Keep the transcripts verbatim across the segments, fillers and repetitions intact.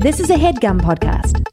This is a HeadGum podcast.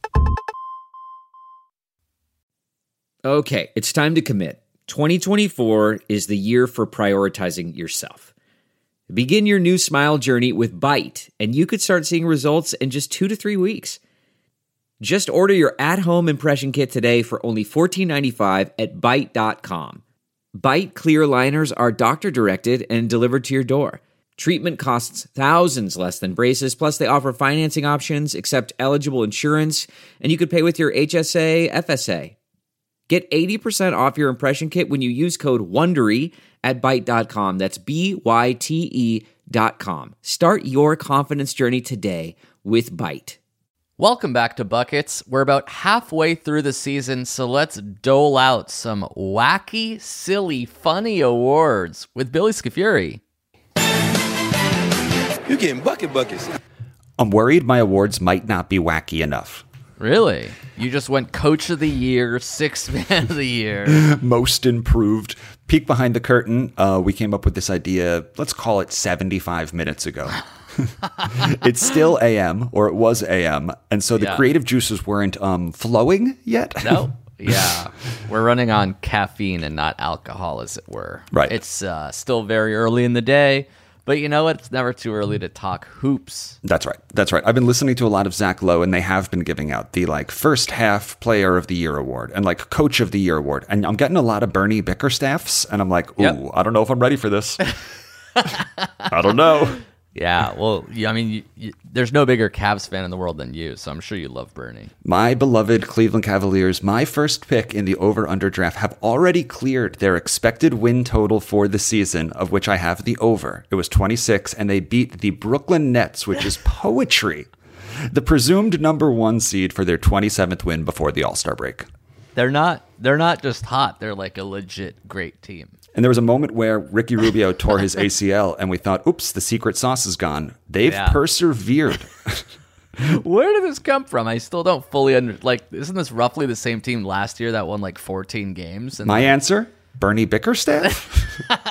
Okay, it's time to commit. twenty twenty-four is the year for prioritizing yourself. Begin your new smile journey with Byte, and you could start seeing results in just two to three weeks. Just order your at-home impression kit today for only fourteen ninety-five at byte dot com. Byte clear liners are doctor-directed and delivered to your door. Treatment costs thousands less than braces, plus they offer financing options, accept eligible insurance, and you could pay with your H S A, F S A. Get eighty percent off your impression kit when you use code WONDERY at byte dot com. That's B Y T E dot com. Start your confidence journey today with Byte. Welcome back to Buckets. We're about halfway through the season, so let's dole out some wacky, silly, funny awards with Billy Scafuri. You're getting bucket buckets. I'm worried my awards might not be wacky enough. Really? You just went Coach of the Year, Sixth Man of the Year. Most improved. Peek behind the curtain. Uh, we came up with this idea, let's call it seventy-five minutes ago. It's still A M, or it was A M, and so the Yeah. creative juices weren't um, flowing yet. No. Yeah. We're running on caffeine and not alcohol, as it were. Right. It's uh, still very early in the day. But you know what? It's never too early to talk hoops. That's right. That's right. I've been listening to a lot of Zach Lowe, and they have been giving out the like first half Player of the Year award and like Coach of the Year award. And I'm getting a lot of Bernie Bickerstaffs, and I'm like, ooh, Yep. I don't know if I'm ready for this. I don't know. Yeah, well, you- I mean, you, you, there's no bigger Cavs fan in the world than you, so I'm sure you love Bernie. My beloved Cleveland Cavaliers, my first pick in the over-under draft, have already cleared their expected win total for the season, of which I have the over. It was twenty-six, and they beat the Brooklyn Nets, which is poetry, the presumed number one seed for their twenty-seventh win before the All-Star break. They're not. They're not just hot. They're like a legit great team. And there was a moment where Ricky Rubio tore his A C L, and we thought, oops, the secret sauce is gone. They've Yeah. persevered. Where did this come from? I still don't fully under. Like, isn't this roughly the same team last year that won like fourteen games? And My answer, Bernie Bickerstaff?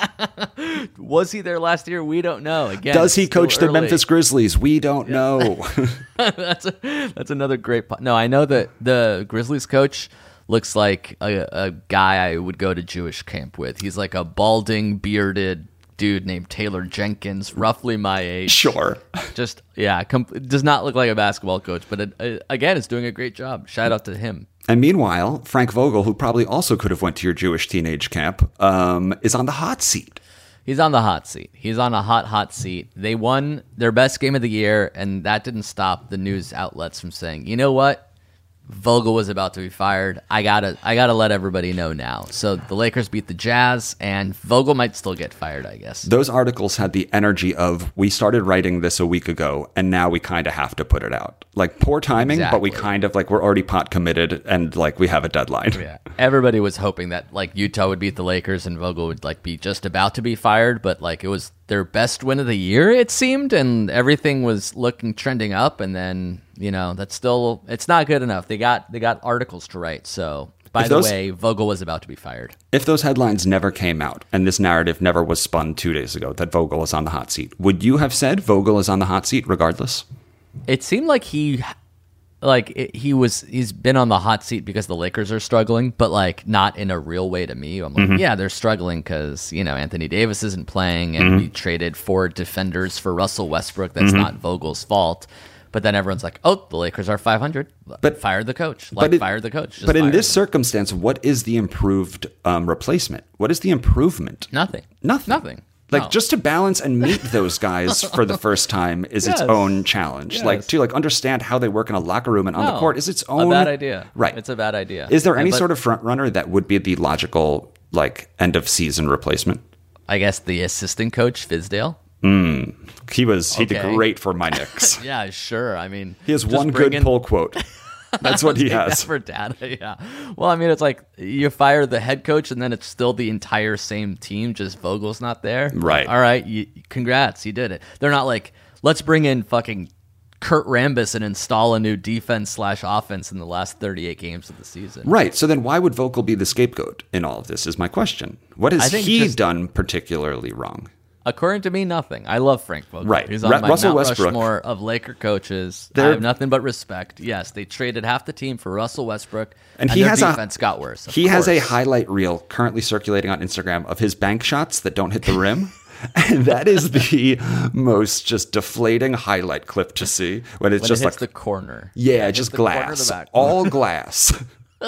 was he there last year? We don't know. Again, Does he it's still coach the early. Memphis Grizzlies? We don't know. that's a, that's another great. Po- no, I know that the Grizzlies coach looks like a, a guy I would go to Jewish camp with. He's like a balding, bearded dude named Taylor Jenkins, roughly my age. Sure. Just, yeah, com- does not look like a basketball coach, but it, uh, again, is doing a great job. Shout out to him. And meanwhile, Frank Vogel, who probably also could have went to your Jewish teenage camp, um, is on the hot seat. He's on the hot seat. He's on a hot, hot seat. They won their best game of the year, and that didn't stop the news outlets from saying, you know what? Vogel was about to be fired. I gotta, I gotta let everybody know now. So the Lakers beat the Jazz, and Vogel might still get fired, I guess. Those articles had the energy of, we started writing this a week ago, and now we kind of have to put it out. Like, poor timing, but we Exactly. kind of, like, we're already pot committed, and, like, we have a deadline. Yeah, everybody was hoping that like Utah would beat the Lakers and Vogel would like be just about to be fired, but like it was their best win of the year, it seemed, and everything was looking trending up, and then. You know, that's still, it's not good enough. They got they got articles to write. So, by If the those- way, Vogel was about to be fired. If those headlines never came out, and this narrative never was spun two days ago, that Vogel is on the hot seat, would you have said Vogel is on the hot seat regardless? It seemed like he, like it, he was, he's been on the hot seat because the Lakers are struggling, but like not in a real way to me. I'm like, yeah, they're struggling because, you know, Anthony Davis isn't playing and we traded four defenders for Russell Westbrook. That's not Vogel's fault. But then everyone's like, "Oh, the Lakers are five hundred. But- fire the coach. Like, but it- fire the coach." Just But in fire this him. circumstance, what is the improved um, replacement? What is the improvement? nothing, Nothing. nothing. Like, No. just to balance and meet those guys for the first time is its Yes. own challenge. Like, Yes. to like understand how they work in a locker room and on the No, court is its own a bad idea. Right. It's a bad idea. Is there And- any but sort of front runner that would be the logical like end of season replacement? I guess the assistant coach Fizdale. He was he did Okay. great for my Knicks. Yeah, sure. I mean, He has just one bring good in- pull quote. That's what he Take that has. for data. Yeah. Well, I mean, it's like you fire the head coach, and then it's still the entire same team. Just Vogel's not there. Right. All right. You, congrats, you did it. They're not like, let's bring in fucking Kurt Rambis and install a new defense slash offense in the last thirty-eight games of the season. Right. So then why would Vogel be the scapegoat in all of this is my question. What I has think he just- done particularly wrong? According to me, nothing. I love Frank Vogel. Right. He's on Ra- my Russell Mount Westbrook. Rushmore of Laker coaches. I They're- have nothing but respect. Yes, they traded half the team for Russell Westbrook, And and, he their has a- defense got worse. of He has a course. highlight reel currently circulating on Instagram of his bank shots that don't hit the rim. And that is the most just deflating highlight clip to see when it's when just it hits like, the corner. yeah, It just hits the corner of glass, the backboard. all glass.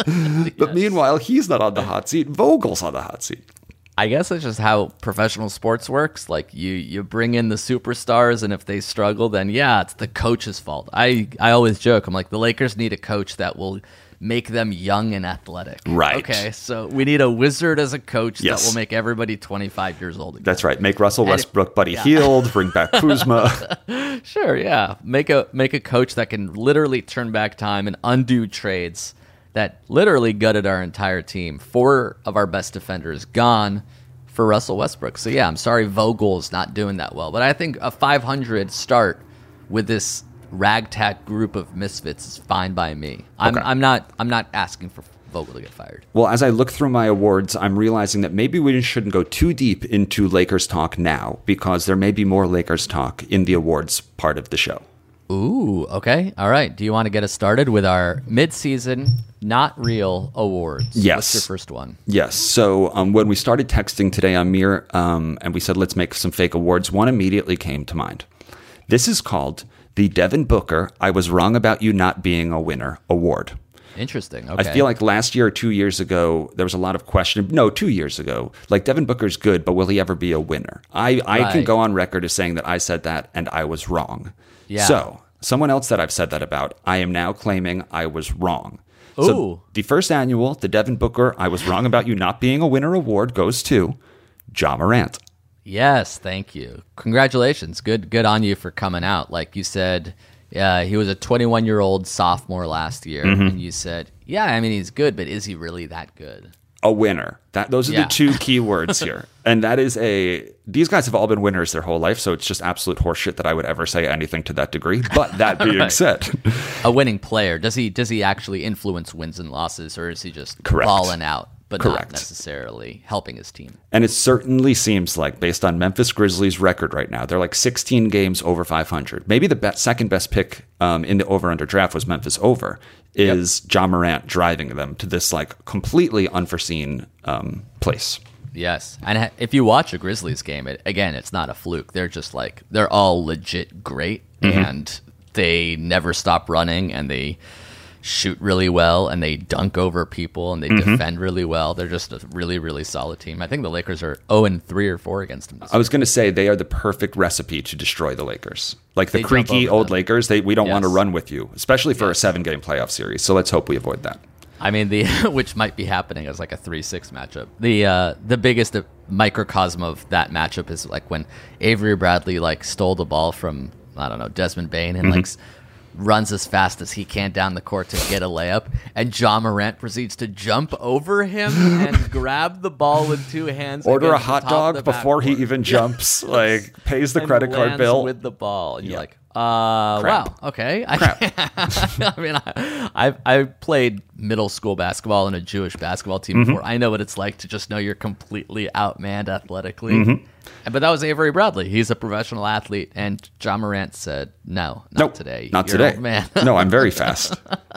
But meanwhile, he's not on the hot seat. Vogel's on the hot seat. I guess that's just how professional sports works. Like you, you bring in the superstars, and if they struggle, then yeah, it's the coach's fault. I, I always joke. I'm like, the Lakers need a coach that will make them young and athletic. Right. Okay, so we need a wizard as a coach Yes. that will make everybody twenty-five years old again. That's right. Make Russell And it- Westbrook Buddy yeah. Hield, bring back Kuzma. Sure, yeah. Make a make a coach that can literally turn back time and undo trades that literally gutted our entire team. Four of our best defenders gone for Russell Westbrook. So yeah, I'm sorry Vogel's not doing that well, but I think a five hundred start with this ragtag group of misfits is fine by me. I'm Okay. I'm not I'm not asking for Vogel to get fired. Well, as I look through my awards, I'm realizing that maybe we shouldn't go too deep into Lakers talk now because there may be more Lakers talk in the awards part of the show. Ooh, okay. All right. Do you want to get us started with our mid-season not real awards? Yes. What's your first one? Yes. So um, when we started texting today on Mir, um, and we said, let's make some fake awards, one immediately came to mind. This is called the Devin Booker I Was Wrong About You Not Being a Winner Award. Interesting. Okay. I feel like last year or two years ago, there was a lot of question. No, two years ago, like Devin Booker's good, but will he ever be a winner? I, I can Right. go on record as saying that I said that and I was wrong. Yeah. So someone else that I've said that about, I am now claiming I was wrong. Ooh. So the first annual, the Devin Booker I Was Wrong About You Not Being a Winner award goes to Ja Morant. Yes, thank you. Congratulations. Good good on you for coming out. Like you said, uh, he was a twenty-one-year-old sophomore last year, Mm-hmm. and you said, yeah, I mean, he's good, but is he really that good? A winner. That those are Yeah. the two key words here. And that is a these guys have all been winners their whole life, so it's just absolute horseshit that I would ever say anything to that degree. But that being Right. said, A winning player. Does he does he actually influence wins and losses, or is he just Correct. balling out, but not Correct. necessarily helping his team? and it certainly seems like based on Memphis Grizzlies record right now, they're like sixteen games over five hundred. Maybe the be- second best pick um, in the over under draft was Memphis over. Is Ja Morant driving them to this like completely unforeseen um, place? Yes, and ha- if you watch a Grizzlies game, it, again, it's not a fluke. They're just like they're all legit great, and they never stop running, and they shoot really well, and they dunk over people, and they defend really well. They're just a really, really solid team. I think the Lakers are zero and three or four against them. This I was going to say they are the perfect recipe to destroy the Lakers. Like the They jump creaky over old them. Lakers, they we don't want to Yes. run with you, especially for a Yes. seven game playoff series. So let's hope we avoid that. I mean, the which might be happening as like a three six matchup. The uh, the biggest microcosm of that matchup is like when Avery Bradley like stole the ball from I don't know Desmond Bain and like s- runs as fast as he can down the court to get a layup, and Ja Morant proceeds to jump over him and grab the ball with two hands. Order a against the hot top of dog the before he backboard. even jumps. Like pays the And credit card lands bill. with the ball, and you're Yeah. like, uh, Crap. wow, okay. I, Crap. I mean, I, I I played middle school basketball in a Jewish basketball team Mm-hmm. before. I know what it's like to just know you're completely outmanned athletically. Mm-hmm. But that was Avery Bradley. He's a professional athlete, and Ja Morant said, "No, not Nope, today. Not You're an today. old man." No, I'm very fast.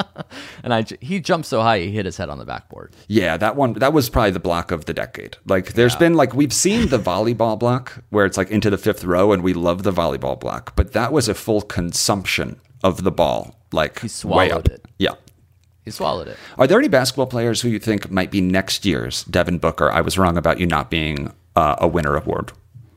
And I j- he jumped so high he hit his head on the backboard. Yeah, that one that was probably the block of the decade. Like there's been like we've seen the volleyball block where it's like into the fifth row and we love the volleyball block, but that was a full consumption of the ball. Like He way swallowed up. it. Yeah. He swallowed it. Are there any basketball players who you think might be next year's Devin Booker? I was wrong about you not being uh, a winner award.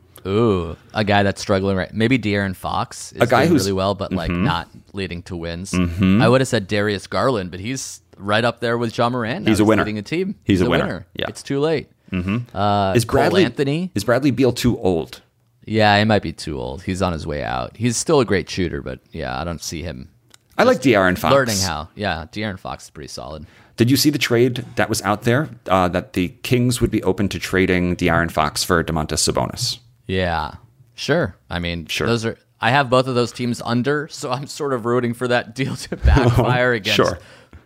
Ooh, a guy that's struggling right. Maybe De'Aaron Fox is A guy doing who's- really well, but like not leading to wins. I would have said Darius Garland, but he's right up there with Ja Morant. now. He's a winner. leading a team. He's a winner. Yeah. It's too late. Mm-hmm. Uh, Is Bradley Cole Anthony? Is Bradley Beal too old? Yeah, he might be too old. He's on his way out. He's still a great shooter, but yeah, I don't see him I like De'Aaron Fox. learning how. Yeah, De'Aaron Fox is pretty solid. Did you see the trade that was out there uh, that the Kings would be open to trading De'Aaron Fox for DeMontis Sabonis? Yeah, sure. I mean, Sure. those are. I have both of those teams under, so I'm sort of rooting for that deal to backfire against Sure.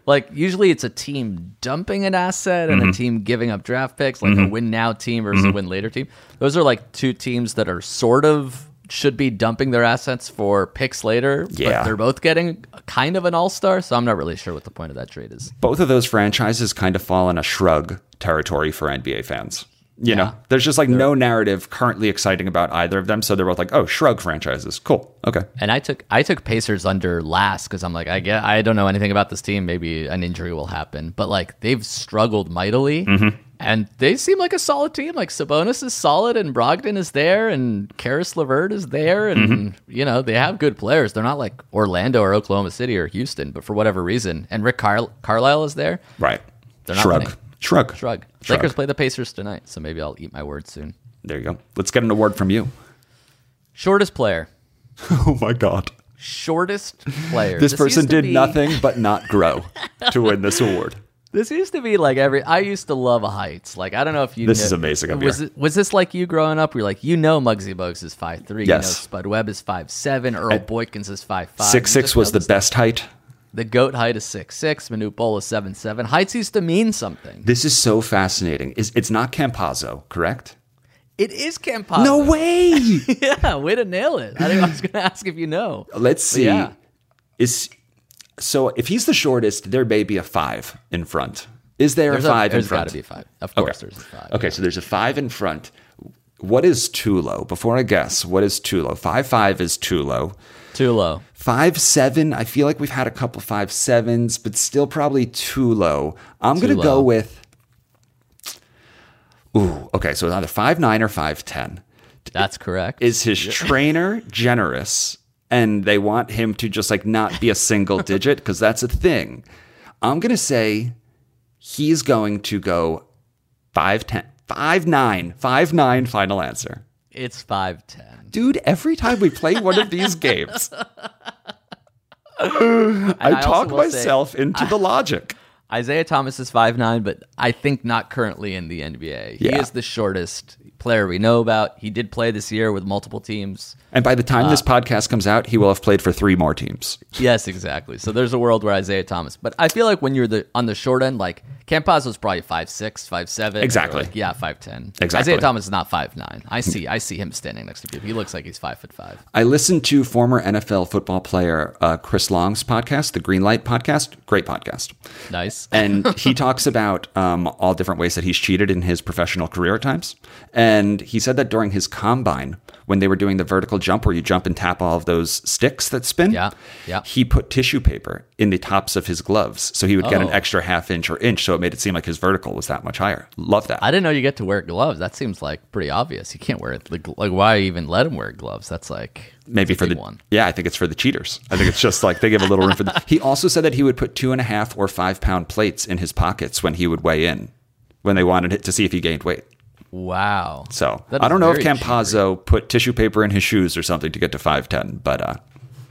Like, usually it's a team dumping an asset and mm-hmm. a team giving up draft picks, like mm-hmm. a win now team versus mm-hmm. a win later team. Those are like two teams that are sort of should be dumping their assets for picks later, yeah. but they're both getting kind of an all-star, so I'm not really sure what the point of that trade is. Both of those franchises kind of fall in a shrug territory for N B A fans. You yeah. know, there's just like they're, no narrative currently exciting about either of them. So they're both like, oh, shrug franchises. Cool. Okay. And I took I took Pacers under last because I'm like, I get I don't know anything about this team. Maybe an injury will happen. But like they've struggled mightily. Mm-hmm. And they seem like a solid team. Like Sabonis is solid and Brogdon is there and Karis LeVert is there. And, mm-hmm. you know, they have good players. They're not like Orlando or Oklahoma City or Houston, but for whatever reason. And Rick Car- Carlisle is there. Right. They're not Shrug. winning. Shrug. Shrug. Shrug. Lakers play the Pacers tonight, so maybe I'll eat my words soon. There you go. Let's get an award from you. Shortest player. Oh, my God. Shortest player. This, this person did be... nothing but not grow to win this award. This used to be like every. I used to love heights. Like I don't know if you. This know, is amazing. Was it, was this like you growing up? Where you're like, you know, Muggsy Bogues is five three. Yes. You know, Spud Webb is five seven. Earl and Boykins is five five. Six six was the best height. The GOAT height is six six. Manute Bol is seven seven. Heights used to mean something. This is so fascinating. Is it's not Campazzo, correct? It is Campazzo. No way. Yeah, way to nail it. I, I was going to ask if you know. Let's see. But yeah. Is so if he's the shortest, there may be a five in front. Is there there's a five a, in front? There's got to be a five. Of course, okay. there's a five. Okay, yeah. so there's a five in front. What is too low? Before I guess, what is too low? Five five is too low. Too low. Five seven. I feel like we've had a couple five sevens, but still probably too low. I'm too gonna low. go with. Ooh, okay. So it's either five nine or five ten. That's correct. Is his trainer generous, and they want him to just like not be a single digit because that's a thing. I'm gonna say. He's going to go five ten, five nine, five nine. Final answer. It's five ten. Dude, every time we play one of these games, I, I talk myself say, into the logic. Isaiah Thomas is five nine, but I think not currently in the N B A. Yeah. He is the shortest player we know about. He did play this year with multiple teams. And by the time uh, this podcast comes out, he will have played for three more teams. Yes, exactly. So there's a world where Isaiah Thomas. But I feel like when you're the on the short end, like Campazzo's probably five six, five seven. Exactly. Like, yeah, five ten. Exactly. Isaiah Thomas is not five nine. I see I see him standing next to people. He looks like he's five foot five. I listened to former N F L football player uh, Chris Long's podcast, the Greenlight podcast. Great podcast. Nice. And he talks about um, all different ways that he's cheated in his professional career at times. And he said that during his combine, when they were doing the vertical jump where you jump and tap all of those sticks that spin, yeah, yeah. he put tissue paper in the tops of his gloves. So he would get Oh. an extra half inch or inch. So it made it seem like his vertical was that much higher. Love that. I didn't know you get to wear gloves. That seems like pretty obvious. You can't wear it. Like, like why even let him wear gloves? That's like Maybe that's for a the big one. Yeah, I think it's for the cheaters. I think it's just like they give a little room for the. He also said that he would put two and a half or five pound plates in his pockets when he would weigh in, when they wanted it to see if he gained weight. Wow. So That I is don't know if very Campazzo put tissue paper in his shoes or something to get to five ten, but uh,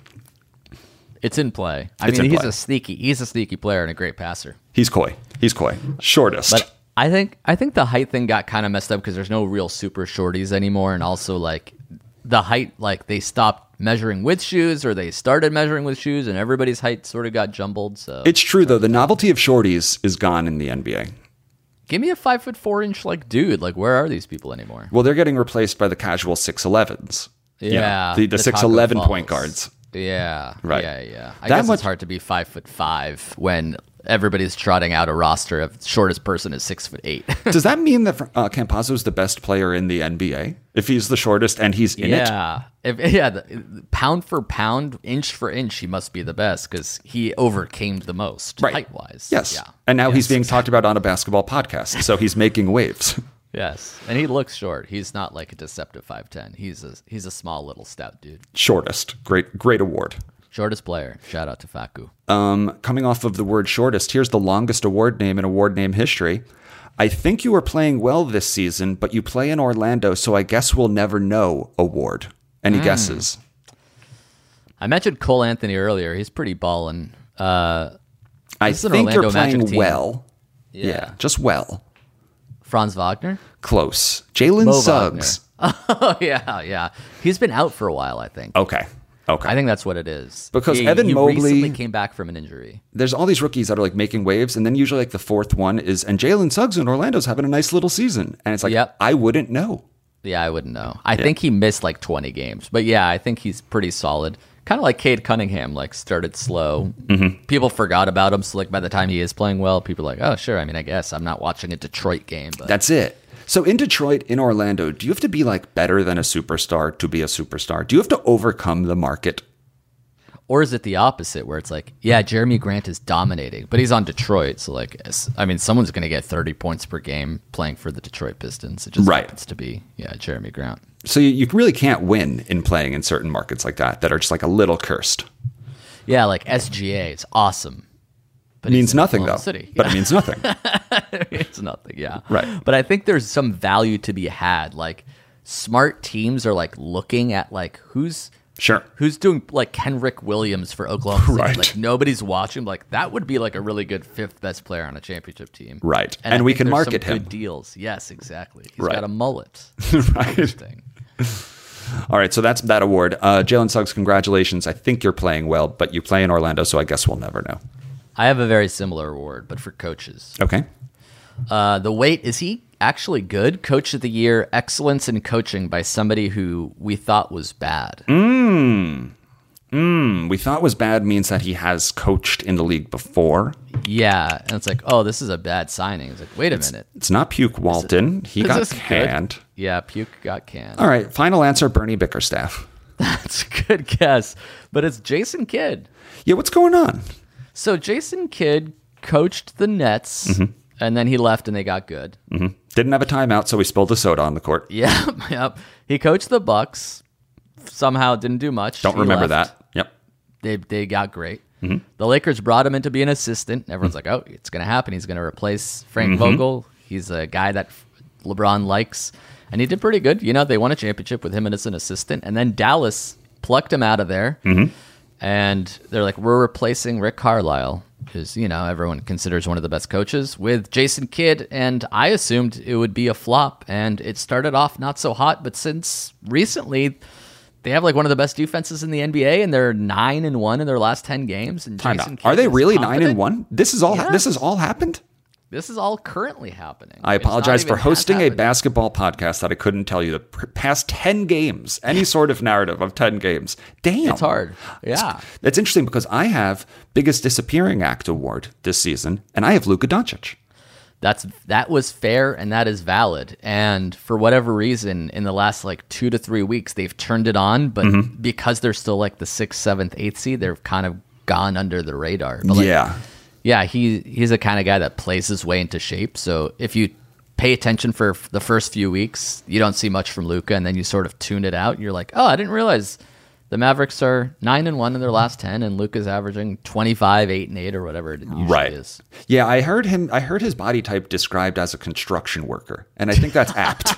It's in play. I It's mean, in he's play. a sneaky, he's a sneaky player and a great passer. he's coy. He's coy. Shortest. But I think I think the height thing got kind of messed up because there's no real super shorties anymore, and also like the height, like they stopped measuring with shoes, or they started measuring with shoes, and everybody's height sort of got jumbled. So It's true though. The novelty of shorties is gone in the N B A. give me a five foot four inch like dude. Like where are these people anymore? Well, they're getting replaced by the casual six elevens. Yeah, the the the six Taco eleven Falls. point guards. Yeah, Right. Yeah, yeah. I That guess much- it's hard to be five foot five when everybody's trotting out a roster of shortest person is six foot eight. Does that mean that uh, Campazzo is the best player in the N B A if he's the shortest and he's in it? Yeah, if, yeah. The, pound for pound, inch for inch, he must be the best because he overcame the most Right. height wise. Yes. Yeah. And now Yes, he's being exactly. talked about on a basketball podcast, so he's making waves. Yes, and he looks short. He's not like a deceptive five ten. He's a he's a small little stout dude. Shortest. Great great award. Shortest player. Shout out to Facu. Um, coming off of the word shortest, here's the longest award name in award name history. I think you are playing well this season, but you play in Orlando, so I guess we'll never know award. Any Hmm. guesses? I mentioned Cole Anthony earlier. He's pretty ballin'. Uh, I This is an think you're Orlando Magic playing team. well. Yeah. Yeah, just well. Franz Wagner. Close. Jalen Mo Suggs. Oh yeah, yeah. He's been out for a while, I think. Okay. Okay. I think that's what it is. Because he, Evan he Mobley- recently came back from an injury. There's all these rookies that are like making waves, and then usually like the fourth one is, and Jalen Suggs in Orlando's having a nice little season. And it's like, Yep. I wouldn't know. Yeah, I wouldn't know. I think he missed like twenty games. But yeah, I think he's pretty solid. Kind of like Cade Cunningham, like started slow. Mm-hmm. People forgot about him. So like by the time he is playing well, people are like, oh, sure. I mean, I guess I'm not watching a Detroit game. But That's it. So in Detroit, in Orlando, do you have to be like better than a superstar to be a superstar? Do you have to overcome the market? Or is it the opposite where it's like, yeah, Jeremy Grant is dominating, but he's on Detroit. So, like, I mean, someone's going to get thirty points per game playing for the Detroit Pistons. It just Right. happens to be, yeah, Jeremy Grant. So you, you really can't win in playing in certain markets like that, that are just like a little cursed. Yeah, like S G A, it's awesome. But It means he's in nothing, Oklahoma though. City. But it means nothing. It's nothing, yeah. Right. But I think there's some value to be had. Like, smart teams are, like, looking at, like, who's... Sure. Who's doing like Kenrick Williams for Oklahoma City? Right. Like nobody's watching. Like that would be like a really good fifth best player on a championship team. Right. And, And I we think can there's market some him. Good deals. Yes, exactly. He's Right. got a mullet. Right. Interesting. All right. So that's that award. Uh, Jalen Suggs, congratulations. I think you're playing well, but you play in Orlando, so I guess we'll never know. I have a very similar award, but for coaches. Okay. Uh, the weight, is he actually good? Coach of the Year, excellence in coaching by somebody who we thought was bad. Mm. Mm. We thought was bad means that he has coached in the league before. Yeah. And it's like, oh, this is a bad signing. It's like, wait a minute. It's not Puke Walton. He is got this good? canned. Yeah, Puke got canned. All right. Final answer, Bernie Bickerstaff. That's a good guess. But it's Jason Kidd. Yeah, what's going on? So Jason Kidd coached the Nets, Mm-hmm. and then he left and they got good. hmm Didn't have a timeout, so he spilled a soda on the court. Yep, yep. He coached the Bucks. Somehow didn't do much. Don't He remember left. that. Yep. They they got great. Mm-hmm. The Lakers brought him in to be an assistant. Everyone's like, oh, it's going to happen. He's going to replace Frank Mm-hmm. Vogel. He's a guy that LeBron likes. And he did pretty good. You know, they won a championship with him as an assistant. And then Dallas plucked him out of there. Mm-hmm. And they're like, we're replacing Rick Carlisle, who's, you know, everyone considers one of the best coaches, with Jason Kidd. And I assumed it would be a flop. And it started off not so hot. But since recently, they have like one of the best defenses in the N B A, and they're nine and one in their last ten games. And Time Jason out. Kidd Are they is really confident. nine and one? This is all. Yeah. This has all happened. This is all currently happening. I It's not apologize even for hosting a half happened. basketball podcast that I couldn't tell you the p- past ten games, any sort of narrative of ten games. Damn. It's hard. Yeah. It's interesting because I have biggest disappearing act award this season, and I have Luka Doncic. That's that was fair and that is valid. And for whatever reason, in the last like two to three weeks, they've turned it on. But Mm-hmm. because they're still like the sixth, seventh, eighth seed, they've kind of gone under the radar. But like, yeah. yeah, he he's the kind of guy that plays his way into shape. So if you pay attention for f- the first few weeks, you don't see much from Luka, and then you sort of tune it out. You're like, oh, I didn't realize the Mavericks are nine and one in their last ten, and Luka's averaging twenty-five, eight and eight, or whatever it usually Right. is. Yeah, I heard him. I heard his body type described as a construction worker, and I think that's apt.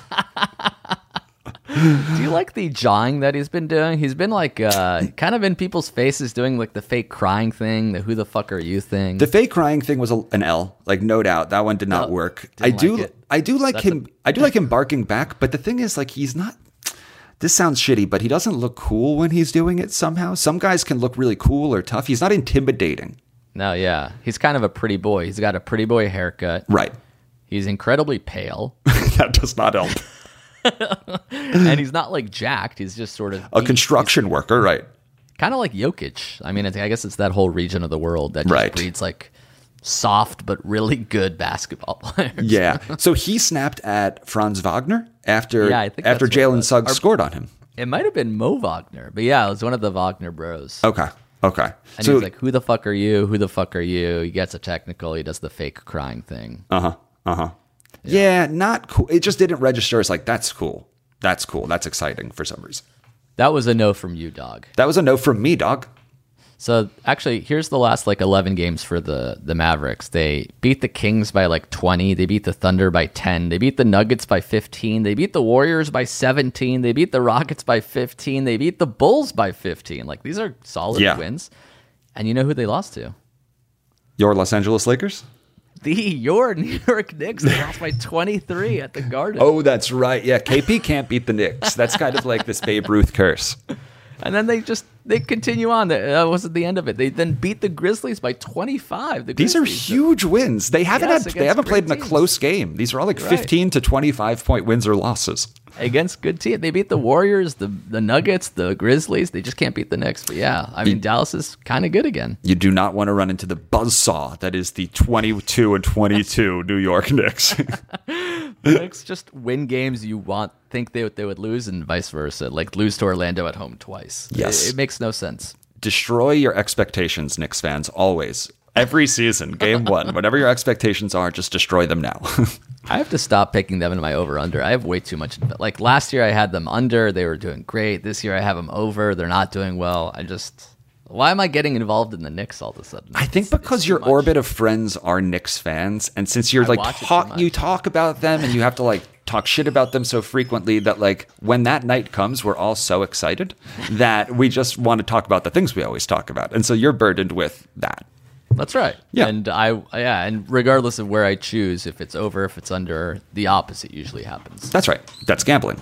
Do you like the jawing that he's been doing? He's been like uh, kind of in people's faces doing like the fake crying thing, the who the fuck are you thing. The fake crying thing was a, an L, like no doubt. That one did not Oh, work. I didn't do, like it. I do like That's him. I do like him barking back. But the thing is, like, he's not. This sounds shitty, but he doesn't look cool when he's doing it. Somehow, some guys can look really cool or tough. He's not intimidating. No, yeah. He's kind of a pretty boy. He's got a pretty boy haircut. Right. He's incredibly pale. That does not help. And he's not like jacked. He's just sort of A construction worker, right? kind of like Jokic. I mean, I guess it's that whole region of the world that just Right. breeds like soft but really good basketball players. Yeah. So he snapped at Franz Wagner after Yeah, I think after that's what it Jalen was. Suggs Or- scored on him. It might have been Mo Wagner, but yeah, it was one of the Wagner bros. Okay. Okay. And so he's like, who the fuck are you? Who the fuck are you? He gets a technical. He does the fake crying thing. uh huh. Uh huh. Yeah. Not cool. It just didn't register as like that's cool. That's cool. That's exciting for some reason. That was a no from you, dog. That was a no from me, dog. So actually, here's the last like eleven games for the the Mavericks. They beat the Kings by like twenty. They beat the Thunder by ten. They beat the Nuggets by fifteen. They beat the Warriors by seventeen. They beat the Rockets by fifteen. They beat the Bulls by fifteen. Like these are solid Yeah. wins. And you know who they lost to? Your Los Angeles Lakers? The your New York Knicks. They lost by twenty-three at the Garden. Oh, that's right. Yeah, K P can't beat the Knicks. That's kind of like this Babe Ruth curse. And then they just they continue on. That wasn't the end of it. They then beat the Grizzlies by twenty-five. The These are Grizzlies, huge wins. They haven't Yes, had, they against haven't played in great a teams. close game. These are all like Right. fifteen to twenty-five point wins or losses. against good teams. They beat the Warriors, the the Nuggets, the Grizzlies. They just can't beat the Knicks. But yeah, I mean, Dallas is kind of good again. You do not want to run into the buzzsaw that is the twenty-two and twenty-two New York Knicks. The Knicks just win games you want think they they would lose, and vice versa. Like lose to Orlando at home twice. Yes. it, it makes no sense. Destroy your expectations, Knicks fans, always. Every season, game one, whatever your expectations are, just destroy them now. I have to stop picking them in my over-under. I have way too much. Like last year, I had them under. They were doing great. This year, I have them over. They're not doing well. I just... Why am I getting involved in the Knicks all of a sudden? I think It's- because it's your too much. orbit of friends are Knicks fans, and since you're I like watch it too talk, much. you talk about them, and you have to like talk shit about them so frequently that like when that night comes, we're all so excited that we just want to talk about the things we always talk about, and so you're burdened with that. That's right. Yeah. And I, yeah, and regardless of where I choose, if it's over, if it's under, the opposite usually happens. That's right. That's gambling.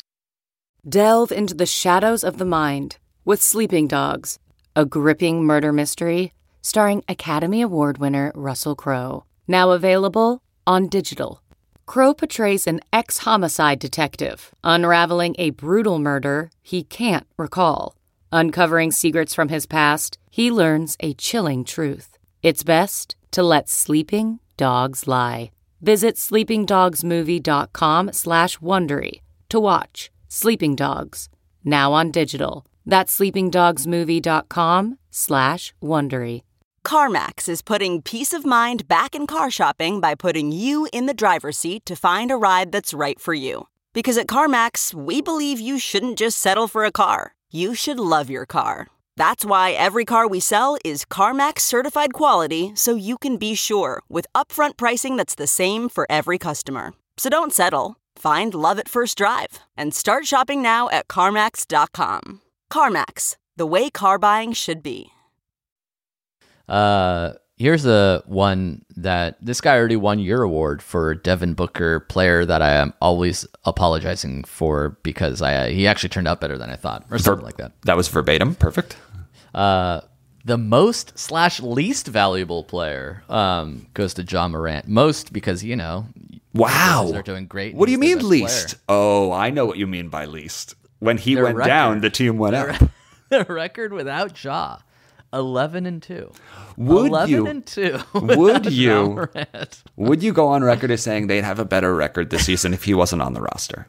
Delve into the shadows of the mind with Sleeping Dogs, a gripping murder mystery starring Academy Award winner Russell Crowe. Now available on digital. Crowe portrays an ex-homicide detective unraveling a brutal murder he can't recall. Uncovering secrets from his past, he learns a chilling truth. It's best to let sleeping dogs lie. Visit sleepingdogsmovie.com slash Wondery to watch Sleeping Dogs, now on digital. That's sleepingdogsmovie.com slash Wondery. CarMax is putting peace of mind back in car shopping by putting you in the driver's seat to find a ride that's right for you. Because at CarMax, we believe you shouldn't just settle for a car. You should love your car. That's why every car we sell is CarMax certified quality, so you can be sure with upfront pricing that's the same for every customer. So don't settle. Find love at first drive and start shopping now at CarMax dot com. CarMax, the way car buying should be. Uh, here's a one that this guy already won your award for Devin Booker player that I am always apologizing for because I he actually turned out better than I thought or something like that. That was verbatim. Perfect. Uh, the most slash least valuable player um goes to John Morant. Most because you know Wow. they're doing great. What do you He's the mean best least? player. Oh, I know what you mean by least. When he Their went record- down, the team went their- up. The record without Ja, eleven and two. Would eleven you? and two. Would without Ja you? Morant. Would you go on record as saying they'd have a better record this season if he wasn't on the roster?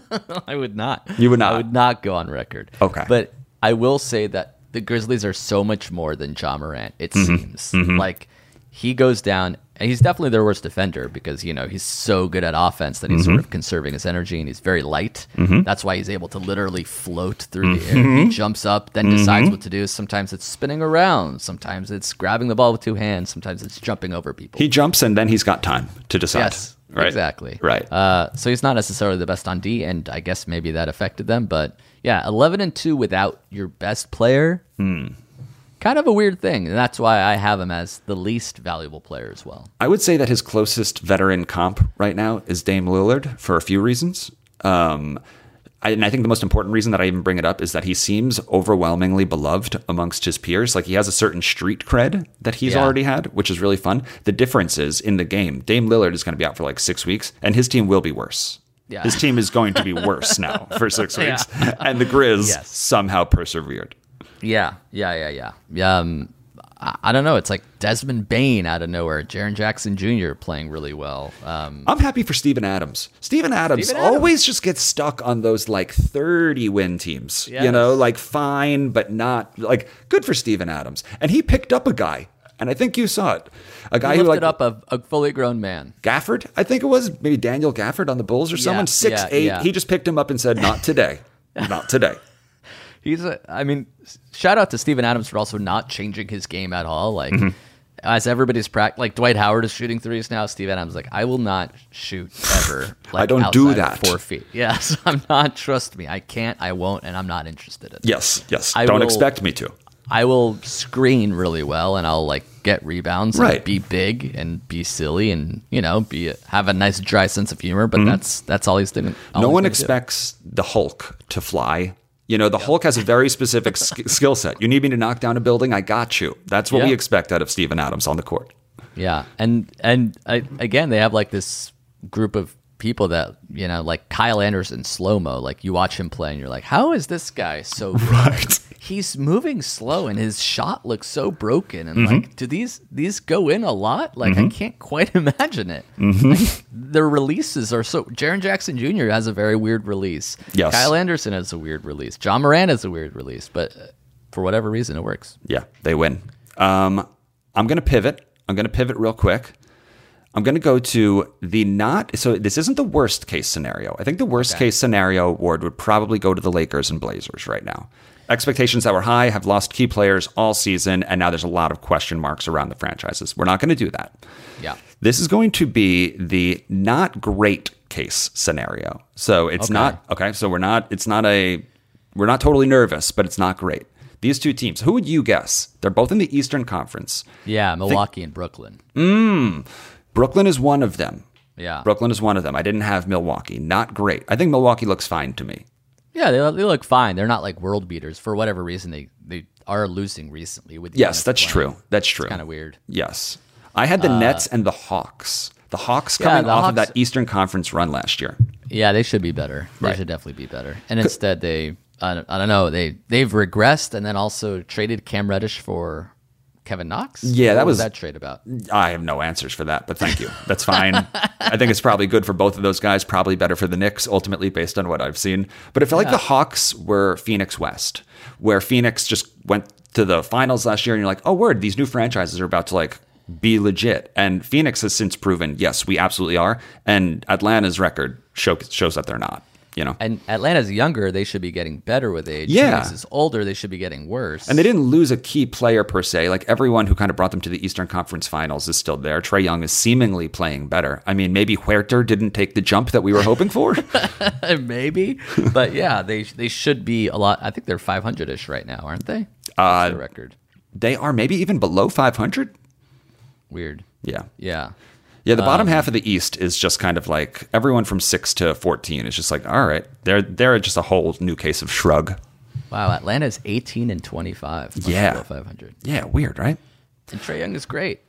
I would not. You would not? I would not go on record. Okay. But I will say that the Grizzlies are so much more than Ja Morant, it Mm-hmm. seems. Like, he goes down, and he's definitely their worst defender because, you know, he's so good at offense that he's Mm-hmm. sort of conserving his energy, and he's very light. That's why he's able to literally float through the air. He jumps up, then Mm-hmm. decides what to do. Sometimes it's spinning around. Sometimes it's grabbing the ball with two hands. Sometimes it's jumping over people. He jumps and then he's got time to decide. Yes, Right? exactly. Right. Uh, so he's not necessarily the best on D, and I guess maybe that affected them. But yeah, eleven and two without your best player, Hmm. kind of a weird thing. And that's why I have him as the least valuable player as well. I would say that his closest veteran comp right now is Dame Lillard for a few reasons. Um, I, and I think the most important reason that I even bring it up is that he seems overwhelmingly beloved amongst his peers. Like he has a certain street cred that he's Yeah. already had, which is really fun. The difference is in the game, Dame Lillard is going to be out for like six weeks, and his team will be worse. Yeah. His team is going to be worse now for six weeks. And the Grizz Yes. somehow persevered. Yeah, yeah, yeah, yeah. Yeah. Um, I, I don't know. It's like Desmond Bain out of nowhere. Jaren Jackson Junior playing really well. Um, I'm happy for Steven Adams. Steven Adams Steven Adams. always just gets stuck on those like thirty win teams. You Yes. know, like fine, but not like good for Steven Adams. And he picked up a guy, and I think you saw it. A guy he who lifted like up a, a fully grown man. Gafford, I think it was maybe Daniel Gafford on the Bulls or someone Yeah, six yeah, eight. yeah. He just picked him up and said, "Not today, not today." He's a, I mean, shout out to Steven Adams for also not changing his game at all. Like, Mm-hmm. as everybody's practice, like Dwight Howard is shooting threes now. Steven Adams is like, I will not shoot ever. Like, I don't do outside of that. Four feet. Yes, I'm not. Trust me, I can't. I won't, and I'm not interested in it. Yes, yes. I don't will- expect me to. I will screen really well, and I'll like get rebounds, and Right. be big and be silly, and you know, be have a nice dry sense of humor. Mm-hmm. But that's that's all he's doing. all No he's one gonna do. expects the Hulk to fly You know, the Hulk has a very specific sk- skill set. You need me to knock down a building? I got you. That's what Yeah. we expect out of Steven Adams on the court. Yeah, and and I, again, they have like this group of people that, you know, like Kyle Anderson slow mo. Like you watch him play, and you're like, how is this guy so good? Right. He's moving slow, and his shot looks so broken. And Mm-hmm. like, do these these go in a lot? Like I can't quite imagine it. Like, their releases are so. Jaren Jackson Junior has a very weird release. Yes. Kyle Anderson has a weird release. John Moran has a weird release, but uh, for whatever reason, it works. Yeah, they win. Um, I'm going to pivot. I'm going to pivot real quick. I'm going to go to the not, so this isn't the worst case scenario. I think the worst Okay. case scenario award would probably go to the Lakers and Blazers right now. Expectations that were high have lost key players all season, and now there's a lot of question marks around the franchises. We're not going to do that. Yeah. This is going to be the not great case scenario. So it's Okay. not, okay, so we're not, it's not a, we're not totally nervous, but it's not great. These two teams, who would you guess? They're both in the Eastern Conference. Yeah, Milwaukee and Brooklyn. Brooklyn is one of them. Yeah. Brooklyn is one of them. I didn't have Milwaukee. Not great. I think Milwaukee looks fine to me. Yeah, they, they look fine. They're not like world beaters. For whatever reason, they, they are losing recently. With Yes, that's true. That's true. Kind of weird. Yes. I had the Nets and the Hawks. The Hawks Yeah, coming the off of Hawks- that Eastern Conference run last year. Yeah, they should be better. They Right. should definitely be better. And instead, they I don't, I don't know they they've regressed and then also traded Cam Reddish for Kevin Knox. Yeah, What that was- that trade about. I have no answers for that, but thank you. That's fine. I think it's probably good for both of those guys, probably better for the Knicks, ultimately, based on what I've seen. But it felt like the Hawks were Phoenix West, where Phoenix just went to the finals last year, and you're like, oh, word, these new franchises are about to, like, be legit. And Phoenix has since proven, yes, we absolutely are. And Atlanta's record show, shows that they're not, you know? And Atlanta's younger; they should be getting better with age. Yeah. Phoenix is older; they should be getting worse. And they didn't lose a key player per se. Like everyone who kind of brought them to the Eastern Conference Finals is still there. Trae Young is seemingly playing better. I mean, maybe Huerter didn't take the jump that we were hoping for. maybe, but yeah, they they should be a lot. I think they're five hundred ish right now, aren't they? Uh, What's their record? They are maybe even below five hundred. Weird. Yeah. Yeah. Yeah, the bottom Um, half of the East is just kind of like everyone from six to fourteen is just like, all right, they're they're just a whole new case of shrug. Wow, Atlanta's eighteen and twenty-five. much Yeah. below five hundred. Yeah, weird, right? And Trae Young is great.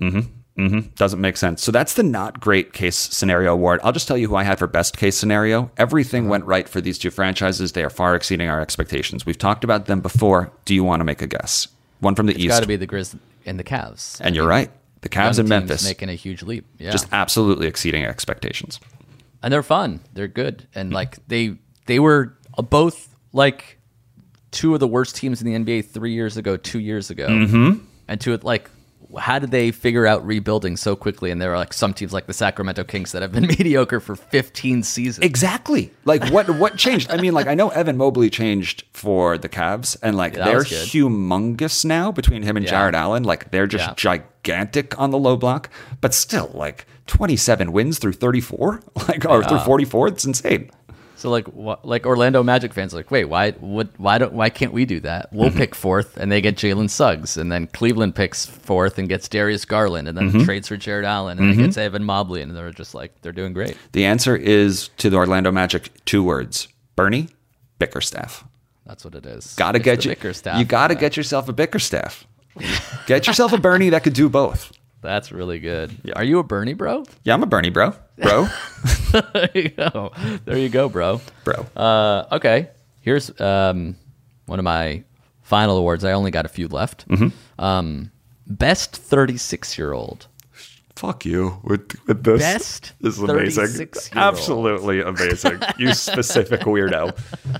Doesn't make sense. So that's the not great case scenario award. I'll just tell you who I had for best case scenario. Everything went right for these two franchises. They are far exceeding our expectations. We've talked about them before. Do you want to make a guess? One from the It's East. got to be the Grizz and the Cavs. And you're right. The Cavs Young and teams Memphis making a huge leap. Yeah, just absolutely exceeding expectations. and they're fun. They're good, and like they they were both like two of the worst teams in the N B A three years ago, two years ago, mm-hmm. and two like. How did they figure out rebuilding so quickly? And there are like some teams like the Sacramento Kings that have been mediocre for fifteen seasons. Exactly. Like what what changed? I mean, like I know Evan Mobley changed for the Cavs, and like Yeah, that they're was good. humongous now between him and Yeah. Jared Allen. Like they're just Yeah. gigantic on the low block, but still like twenty-seven wins through thirty-four, like or through forty-four. It's insane. So like wh- like Orlando Magic fans are like, wait, why what why don't why can't we do that? We'll Mm-hmm. pick fourth and they get Jalen Suggs, and then Cleveland picks fourth and gets Darius Garland, and then Mm-hmm. trades for Jared Allen, and then gets Evan Mobley, and they're just like they're doing great. The answer is to the Orlando Magic two words: Bernie Bickerstaff. That's what it is. Gotta It's get the you. Bickerstaff. You gotta get yourself a Bickerstaff. Get yourself a Bernie that could do both. That's really good. Are you a Bernie bro? Yeah, I'm a Bernie bro, bro, There you go. There you go, bro. bro. Uh, okay. Here's um, one of my final awards. I only got a few left. Mm-hmm. Um, best thirty-six year old. Fuck you with, with this. Best This is amazing. thirty-six-year-old. Absolutely amazing. You specific weirdo.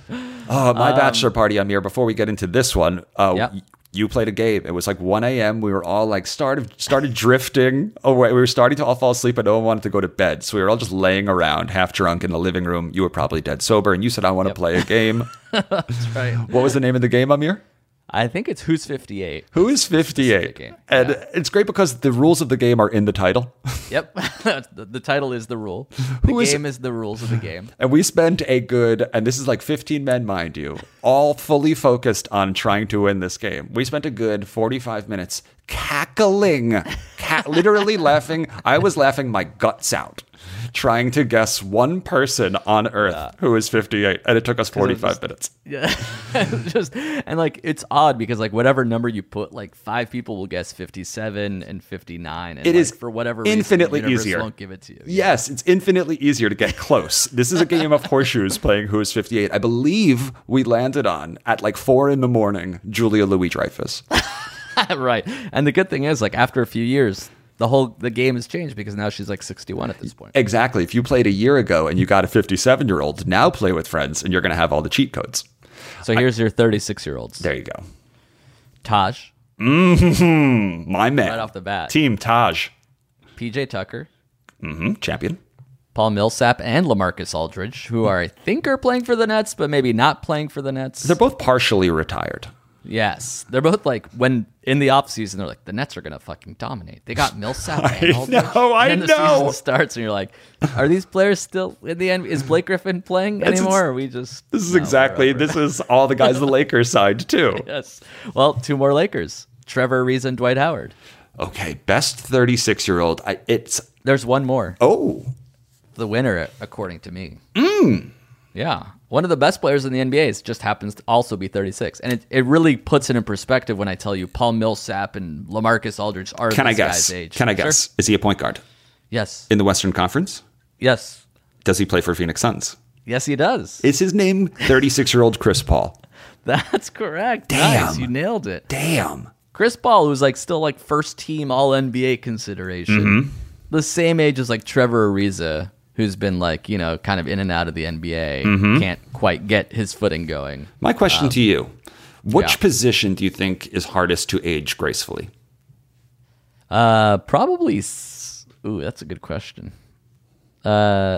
Oh, my bachelor party, Amir, before we get into this one, uh, Yeah. y- you played a game. It was like one a.m. We were all like started started drifting away. We were starting to all fall asleep, but no one wanted to go to bed. So we were all just laying around, half drunk in the living room. You were probably dead sober, and you said, I want to play a game. That's right. What was the name of the game, Amir? I think it's Who's fifty-eight. Who is fifty-eight? Specific game. And Yeah. it's great because the rules of the game are in the title. Yep. the, the title is the rule. The Who is- game is the rules of the game. And we spent a good, and this is like fifteen men, mind you, all fully focused on trying to win this game. We spent a good forty-five minutes cackling, ca- literally laughing. I was laughing my guts out trying to guess one person on Earth yeah. who is fifty-eight, and it took us forty-five just, minutes. Yeah, just and like it's odd because like whatever number you put, like five people will guess fifty-seven and fifty-nine. And it like, is for whatever infinitely reason, the easier. Won't give it to you. Yes, it's infinitely easier to get close. This is a game of horseshoes playing who is fifty-eight. I believe we landed on at like four in the morning, Julia Louis-Dreyfus. Right, and the good thing is, like after a few years, the whole the game has changed because now she's like sixty-one at this point. Exactly. If you played a year ago and you got a fifty-seven-year-old, now play with friends, and you're going to have all the cheat codes. So here's I, your thirty-six-year-olds. There you go. Taj. Mm-hmm. My man. Right off the bat. Team Taj. P J Tucker. Mm-hmm. Champion. Paul Millsap and LaMarcus Aldridge, who are I think are playing for the Nets, but maybe not playing for the Nets. They're both partially retired. Yes. They're both like, when in the offseason, they're like, the Nets are going to fucking dominate. They got Millsap and Aldridge. I know, I and then know. the season starts, and you're like, are these players still in the end? Is Blake Griffin playing anymore? Or are we just... This is no, exactly, this is all the guys the Lakers signed, too. Yes. Well, two more Lakers. Trevor Ariza and Dwight Howard. Okay, best thirty-six-year-old. I, it's... There's one more. Oh. The winner, according to me. Mm. Yeah. One of the best players in the N B A is just happens to also be thirty-six. And it, it really puts it in perspective when I tell you Paul Millsap and LaMarcus Aldridge are Can this I guess? guy's age. Can I guess? Sure? Is he a point guard? Yes. In the Western Conference? Yes. Does he play for Phoenix Suns? Yes, he does. Is his name thirty-six-year-old Chris Paul? That's correct. Damn. Nice. You nailed it. Damn. Chris Paul, who's like still like first team All N B A consideration. Mm-hmm. The same age as like Trevor Ariza, who's been like, you know, kind of in and out of the N B A, mm-hmm. can't quite get his footing going. My question um, to you, which yeah. position do you think is hardest to age gracefully? Uh, probably, s- ooh, that's a good question. Uh,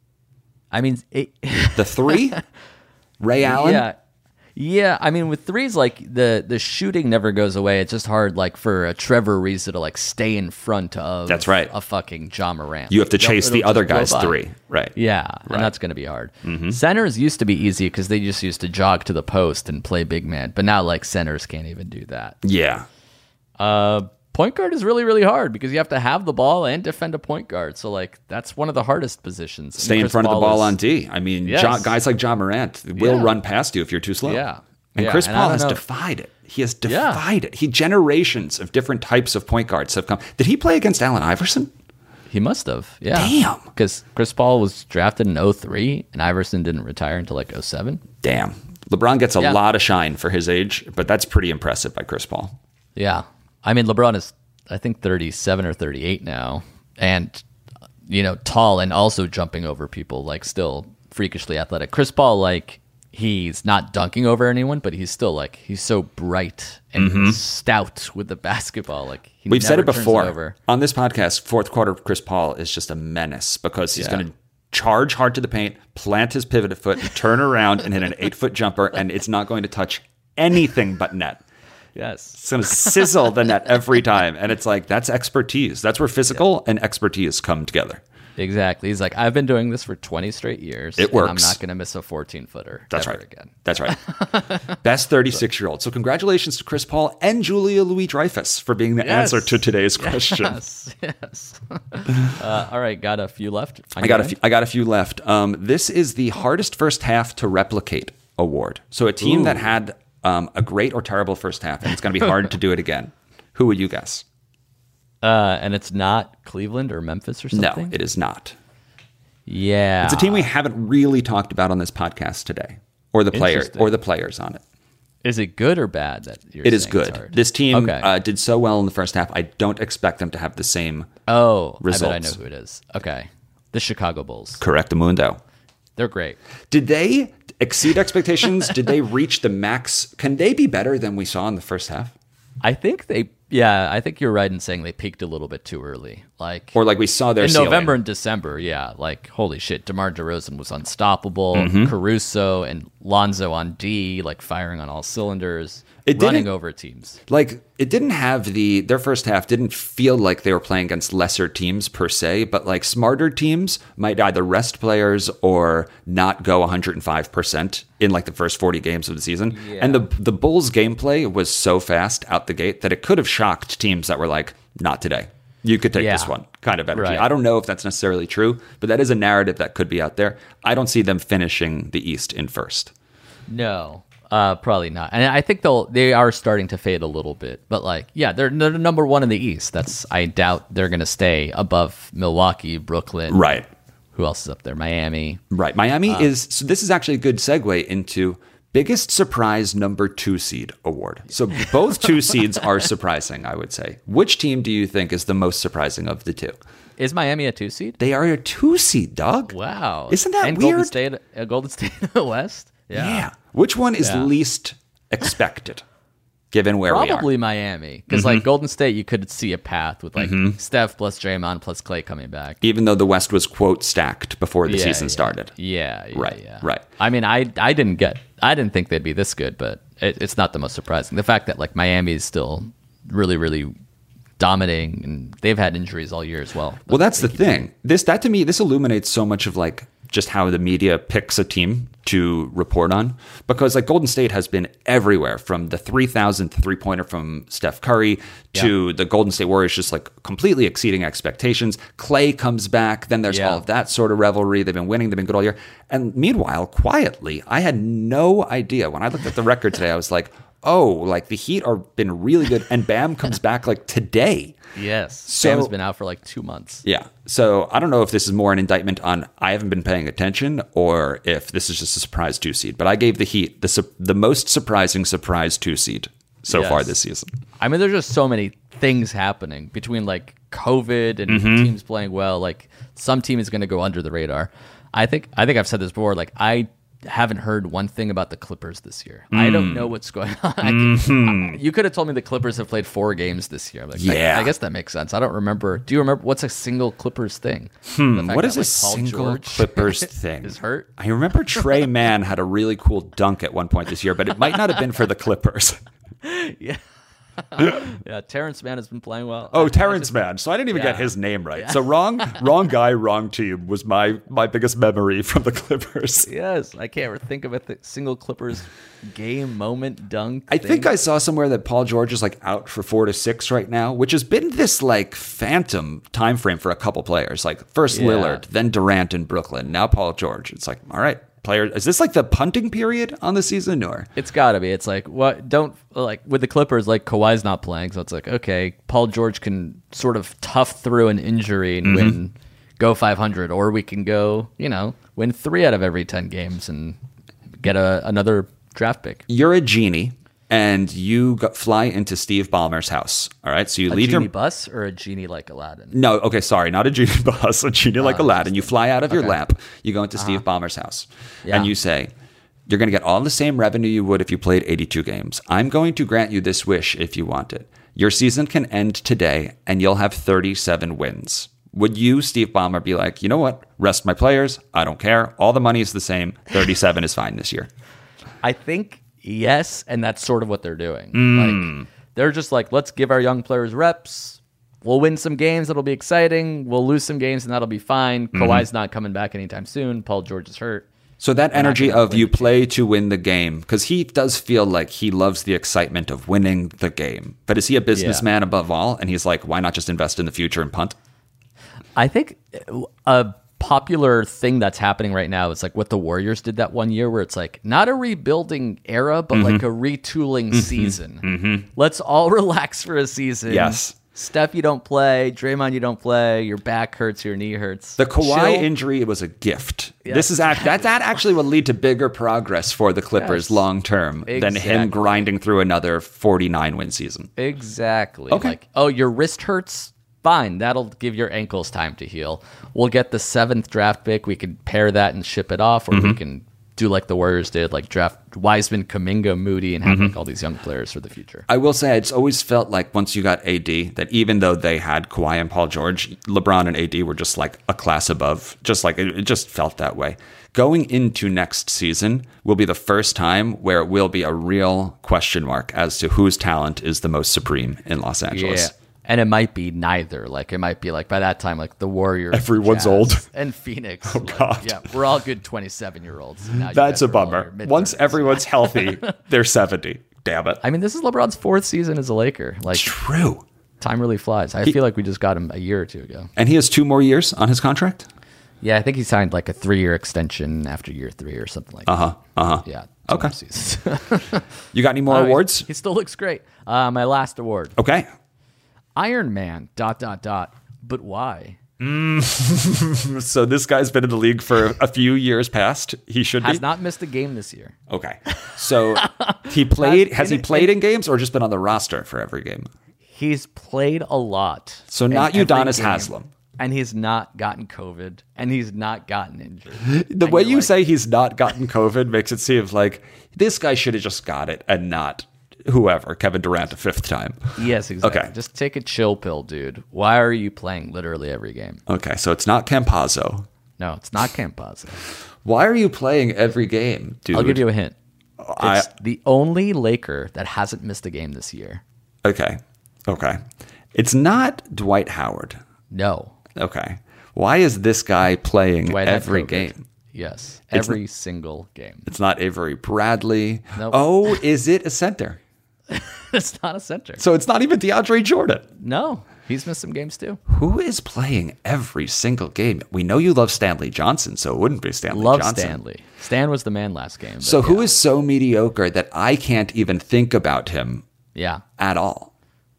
I mean, it, The three? Ray Allen? yeah. Yeah, I mean, with threes, like, the, the shooting never goes away. It's just hard, like, for a Trevor Ariza to, like, stay in front of That's right. a fucking Ja Morant. You have to It'll- chase the it'll other just guy's blow by. three. Right. Yeah, Right. and that's going to be hard. Mm-hmm. Centers used to be easy because they just used to jog to the post and play big man. But now, like, centers can't even do that. Yeah. Uh, point guard is really, really hard because you have to have the ball and defend a point guard. So, like, that's one of the hardest positions. And Stay in Chris front of the Paul ball is- on D. I mean, Yes. Ja, guys like Ja Morant will Yeah. run past you if you're too slow. Yeah. And Yeah, Chris and I Paul don't has know- defied it. He has Yeah. defied it. He generations of different types of point guards have come. Did he play against Allen Iverson? He must have, yeah. Damn. Because Chris Paul was drafted in oh three, and Iverson didn't retire until like oh seven. Damn. LeBron gets a Yeah. lot of shine for his age, but that's pretty impressive by Chris Paul. Yeah. I mean, LeBron is, I think, thirty-seven or thirty-eight now, and, you know, tall and also jumping over people, like, still freakishly athletic. Chris Paul, like, he's not dunking over anyone, but he's still, like, he's so bright and stout with the basketball. Like, he We've said never it turns before over. on this podcast. Fourth quarter, Chris Paul is just a menace because he's Yeah. going to charge hard to the paint, plant his pivot foot, turn around, and hit an eight-foot jumper, and it's not going to touch anything but net. Yes. It's going to sizzle the net every time, and it's like that's expertise. That's where physical and expertise come together. Exactly. He's like, I've been doing this for twenty straight years. It and works. I'm not going to miss a fourteen-footer That's ever right. again. That's right. Best thirty-six-year-old. So congratulations to Chris Paul and Julia Louis-Dreyfus for being the Yes. answer to today's question. Yes, yes. uh, all right, got a few left. on I got your a few, I got a few left. Um, this is the hardest first half to replicate award. So a team Ooh. that had um, a great or terrible first half, and it's going to be hard to do it again. Who would you guess? Uh, and it's not Cleveland or Memphis or No, something? it is not. Yeah. It's a team we haven't really talked about on this podcast today, or the player, Interesting. or the players on it. Is it good or bad that you're It is saying it's good. hard? This team Okay. uh, did so well in the first half. I don't expect them to have the same oh, results. I bet I know who it is. Okay. The Chicago Bulls. correct mundo. They're great. Did they exceed expectations? Did they reach the max? Can they be better than we saw in the first half? I think they, yeah, I think you're right in saying they peaked a little bit too early. Like, Or like we saw their in ceiling? November and December, yeah. Like, holy shit, DeMar DeRozan was unstoppable. Mm-hmm. Caruso and Lonzo on D, like firing on all cylinders, It running didn't- over teams. Like it didn't have the their first half didn't feel like they were playing against lesser teams per se, but like smarter teams might either rest players or not go one hundred five percent in like the first forty games of the season. Yeah. And the the Bulls gameplay was so fast out the gate that it could have shocked teams that were like, not today. You could take Yeah. this one kind of energy. Right. I don't know if that's necessarily true, but that is a narrative that could be out there. I don't see them finishing the East in first. No, uh, probably not. And I think they'll they are starting to fade a little bit. But like, yeah, they're, they're number one in the East. That's I doubt they're going to stay above Milwaukee, Brooklyn. Right. Who else is up there? Miami. Right. Miami is, so this is actually a good segue into biggest surprise number two seed award. So both two seeds are surprising, I would say. Which team do you think is the most surprising of the two? Is Miami a two seed? They are a two seed, dog. Wow. Isn't that and weird? Golden State, uh, Golden State in the West? Yeah. Which one is Yeah. least expected, given where Probably we are? Miami. Because like Golden State, you could see a path with like Steph plus Draymond plus Clay coming back. Even though the West was, quote, stacked before the Yeah, season yeah. started. Yeah, yeah, Right, yeah. right. I mean, I I didn't get, I didn't think they'd be this good, but it, it's not the most surprising. The fact that like Miami is still really, really dominating, and they've had injuries all year as well. Well, that's the thing. This that to me, this illuminates so much of like just how the media picks a team to report on, because like Golden State has been everywhere, from the three thousandth three pointer from Steph Curry to Yeah. the Golden State Warriors just like completely exceeding expectations. Clay comes back, then there's Yeah. all of that sort of revelry. They've been winning, they've been good all year. And meanwhile, quietly, I had no idea when I looked at the record today. I was like, oh, like the Heat are been really good, and Bam comes back like today. Yes. So- Sam's been out for like two months. Yeah. So I don't know if this is more an indictment on I haven't been paying attention, or if this is just a surprise two seed. But I gave the Heat the su- the most surprising surprise two seed so Yes. far this season. I mean, there's just so many things happening between like COVID and Mm-hmm. teams playing well. Like some team is going to go under the radar. I think I think I've said this before. Like I haven't heard one thing about the Clippers this year. I Mm. don't know what's going on. I can, Mm-hmm. you could have told me the Clippers have played four games this year. I'm like, Yeah. I, I guess that makes sense. I don't remember. Do you remember what's a single Clippers thing? The fact What that, is a like, Paul single George Clippers thing? is hurt. I remember Trey Mann had a really cool dunk at one point this year, but it might not have been for the Clippers. Yeah, Terrence Mann has been playing well. Oh, I- I Terrence just- Mann. So I didn't even get Yeah. his name right. So wrong, wrong guy, wrong team was my my biggest memory from the Clippers. Yes, I can't ever think of a th- single Clippers game, moment, dunk. I think thing. I saw somewhere that Paul George is like out for four to six right now, which has been this like phantom time frame for a couple players. Like first Yeah. Lillard, then Durant in Brooklyn, now Paul George. It's like, all right, player, is this like the punting period on the season, or? It's got to be. It's like what don't like with the Clippers. Like Kawhi's not playing, so it's like okay, Paul George can sort of tough through an injury and win, go five hundred, or we can go, you know, win three out of every ten games and get a another draft pick. You're a genie, and you go, fly into Steve Ballmer's house. All right, so you A leave genie your bus or a genie like Aladdin? No, okay, sorry, not a genie bus, a genie like Aladdin. You fly out of your Okay. lap, you go into Steve Ballmer's house, Yeah. and you say, you're going to get all the same revenue you would if you played eighty-two games. I'm going to grant you this wish if you want it. Your season can end today, and you'll have thirty-seven wins. Would you, Steve Ballmer, be like, you know what, rest my players, I don't care, all the money is the same, thirty-seven is fine this year? I think yes, and that's sort of what they're doing. Mm. Like they're just like, let's give our young players reps. We'll win some games that'll be exciting. We'll lose some games and that'll be fine. Mm-hmm. Kawhi's not coming back anytime soon. Paul George is hurt. So that energy gonna of win you the game. play to win the game, because he does feel like he loves the excitement of winning the game. But is he a businessman above all? And he's like, why not just invest in the future and punt? I think a popular thing that's happening right now is like what the Warriors did that one year where it's like not a rebuilding era, but like a retooling season. Let's all relax for a season. Yes. Steph, you don't play. Draymond, you don't play. Your back hurts. Your knee hurts. The Kawhi Chill. injury was a gift. Yes, this is act, that that actually will lead to bigger progress for the Clippers Yes. long term than him Exactly. grinding through another forty-nine win season. Exactly. Okay. Like, oh, your wrist hurts? Fine. That'll give your ankles time to heal. We'll get the seventh draft pick. We can pair that and ship it off, or Mm-hmm. we can do like the Warriors did, like draft Wiseman, Kuminga, Moody, and have Mm-hmm. like all these young players for the future. I will say it's always felt like once you got A D, that even though they had Kawhi and Paul George, LeBron and A D were just like a class above. Just like it, it just felt that way. Going into next season will be the first time where it will be a real question mark as to whose talent is the most supreme in Los Angeles. Yeah. And it might be neither. Like it might be like by that time, like the Warriors, Everyone's Jazz, old. and Phoenix. Oh, like, God. Yeah, we're all good twenty-seven year olds. That's a bummer. Once everyone's healthy, they're seventy. Damn it. I mean, this is LeBron's fourth season as a Laker. Like True. Time really flies. I He- feel like we just got him a year or two ago. And he has two more years on his contract? Yeah, I think he signed like a three-year extension after year three or something like Uh-huh, that. uh-huh. Yeah. two Okay. more seasons. You got any more Uh, awards? He still looks great. Uh, my last award. Okay. Iron Man, dot, dot, dot. But why? So this guy's been in the league for a few years past. He should Has be. not missed a game this year. Okay. So he played, Has- has he in- played in- in games or just been on the roster for every game? He's played a lot. So in not every Udonis game, Haslem. And he's not gotten COVID. And he's not gotten injured. The And way you're you like, say he's not gotten COVID makes it seem like this guy should have just got it and not whoever, Kevin Durant a fifth time. Yes, exactly. Okay. Just take a chill pill, dude. Why are you playing literally every game? Okay, so it's not Campazzo. No, it's not Campazzo. Why are you playing every game, dude? I'll give you a hint. I- It's the only Laker that hasn't missed a game this year. Okay. Okay. It's not Dwight Howard. No. Okay. Why is this guy playing Dwight had every COVID. game? Yes. It's Every single game. It's not Avery Bradley. Nope. Oh, is it a center? It's not a center. So it's not even DeAndre Jordan. No. He's missed some games too. Who is playing every single game? We know you love Stanley Johnson, so it wouldn't be Stanley Love Johnson. Stanley. Stan was the man last game. but So who yeah. is so mediocre that I can't even think about him Yeah. at all?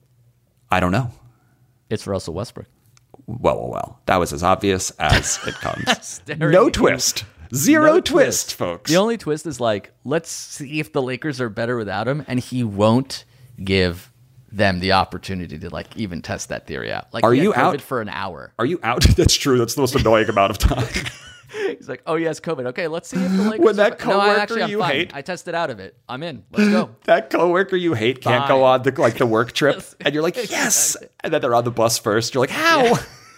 I don't know. It's Russell Westbrook. Well, well, well. That was as obvious as it comes. Staring No at you. twist. Zero No twist, folks. The only twist is like, let's see if the Lakers are better without him, and he won't give them the opportunity to like even test that theory out. Like, Are he had you COVID out? for an hour? Are you out? That's true. That's the most annoying amount of time. He's like, oh yes, COVID. Okay, let's see if the Lakers. When that are... no, I coworker actually, I'm you fine. hate- I tested out of it. I'm in. Let's go. That coworker you hate can't go Fine. on the like the work trip, Yes. and you're like, yes, and then they're on the bus first. You're like, how?